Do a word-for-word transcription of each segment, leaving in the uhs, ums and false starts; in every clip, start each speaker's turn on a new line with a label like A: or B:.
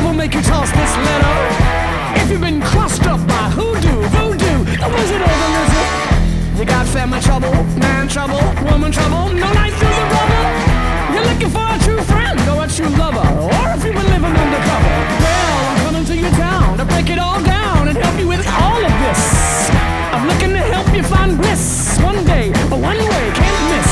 A: will make you toss this letter. If you've been crossed up by hoodoo, voodoo, the wizard or the lizard, you got family trouble, man trouble, woman trouble, no night through the rubber. You're looking for a true friend or a true lover, or if you've been living undercover, well, I'm coming to your town to break it all down and help you with all of this. I'm looking to help you find bliss. One day, a one way, can't miss.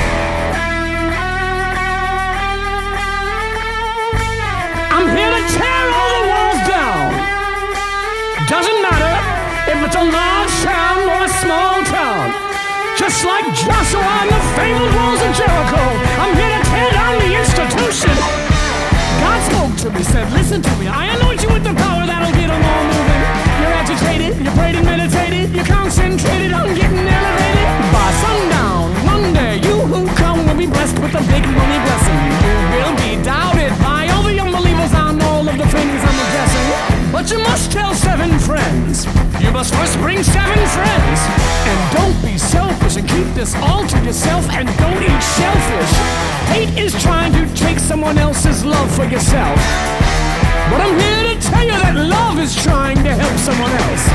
A: I'm here to tear all the walls down. Doesn't matter if it's a large town or a small town. Just like Joshua and the fabled walls of Jericho, I'm here to tear down the institution. God spoke to me, said, listen to me, I anoint you with the power that'll get them all moving. You're agitated, you prayed and meditated, you're concentrated on getting elevated. By sundown, one day, you who come will be blessed with a big money blessing. You will be doubted by all the unbelievers on all of the things I'm addressing. But you must tell seven friends. You must first bring seven friends. And don't be selfish and keep this all to yourself, and don't eat shellfish. Hate is trying to take someone else's love for yourself. But I'm here to tell you that love is trying to help someone else.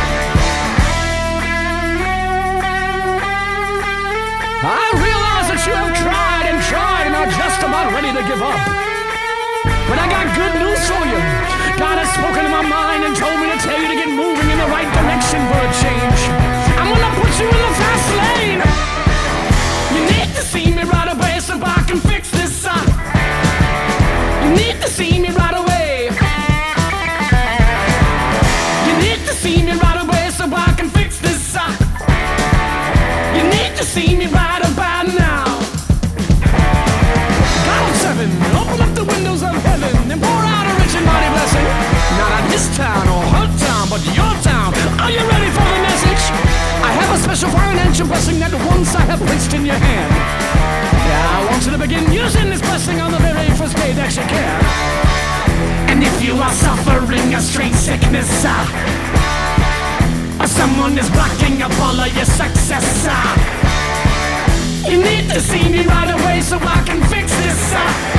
A: I realize that you have tried and tried and are just about ready to give up. But I got good news for you. God has spoken to my mind and told me to tell you to get moving in the right direction for a change. I'm gonna put you in the fast lane. You need to see me right away so I can fix this up. You need to see me right away. You need to see me right away so I can fix this up. You need to see me right about now. God of seven, open up the windows of heaven and pour out a rich and mighty blessing. Not on this town or her town, but your town. Are you ready for the message? I have a special financial blessing that once I have placed in your hand. Yeah, I want you to begin using this blessing on the very first day that you can. And if you are suffering a strange sickness, uh, or someone is blocking up all of your success, uh, you need to see me right away so I can fix this. Uh,